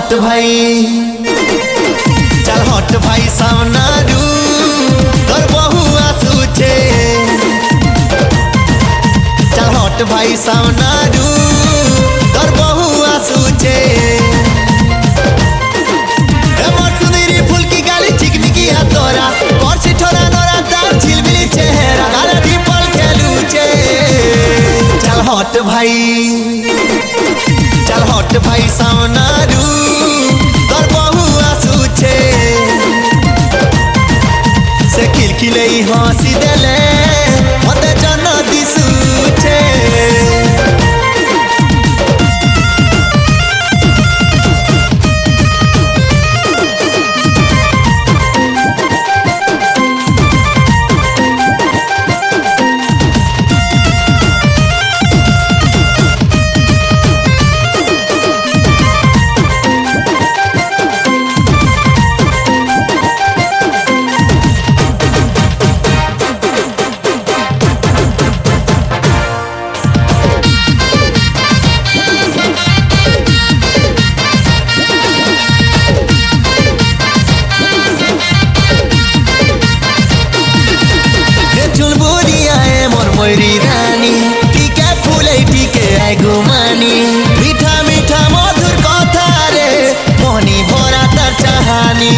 हट भाई, चल हट भाई सामनारू तोर बहुआ सूचे। चल हट भाई सामनारू तोर बहुआ सूचे। मोर सुंदरी फूल की गाली चिकनिकी है तोरा और सिठोरा नोरा तार झिलमिली चेहरा गाला दीपल खेलूचे। चल हट भाई, चल हट भाई सामनारू तोर बहुआ सूचे। से खिलखिले हंसी देले मते जन दिसूचे। मोरी रानी टीके फूले टीके आय गुमानी। मीठा मीठा मधुर कथा रे मोहनी भरा तर चाहानी।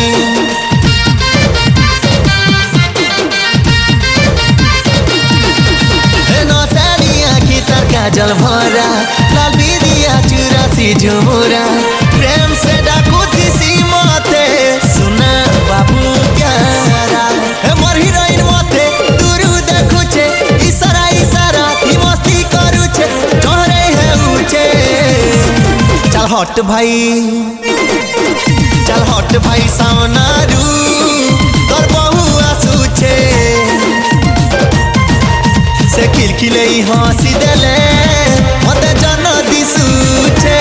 नौसानी आँखी तर काजल भरा लाल बिदिया चुरासी झुमुरा। प्रेम से डाकू दिसी मते सुना बाबू प्यारा। मोर हीरोइन मते दूर देखुचे इशारा इशारा ही मस्ती करूचे तोरे है ऊंचे। चल हट भाई, चल हट भाई सामनारू तोर बहुआ सूचे। से खिलखिले हंसी देले मते जन दिसूचे।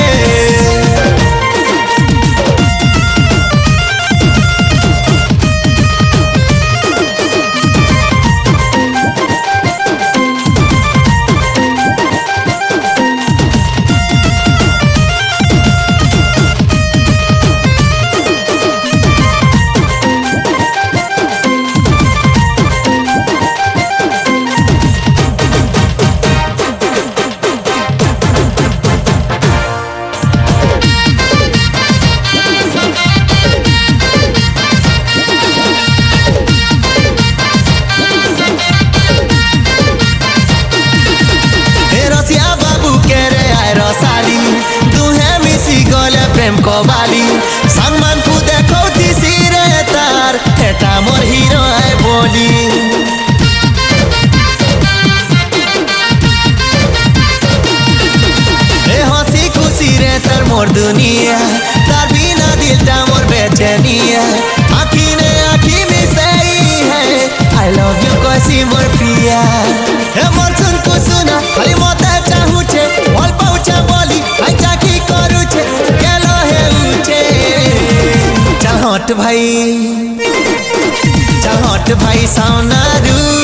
प्रेम को बाली सम्मान को देखो दिसी रे तार एटा मोर हीरो है बोली। ए हंसी खुशी रे तार मोर दुनिया तार बिना दिलटा मोर बेचैनिया। आँखी ने आँखी में सही है आई लव यू कैसी मोर पिया। हे मोर सुन को सुना खाली मते चाहू छे बोल पहुंचा बोली आई चाकी करू छे गेलो है ऊंचे। चल हट भाई, चल हट भाई सामनारू